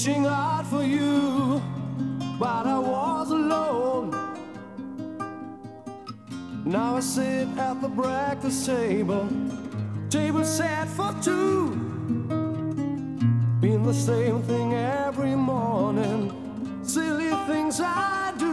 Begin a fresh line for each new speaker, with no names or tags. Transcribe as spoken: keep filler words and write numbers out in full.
reaching out for you, but I was alone. Now I sit at the breakfast table, table set for two. Been the same thing every morning, silly things I do.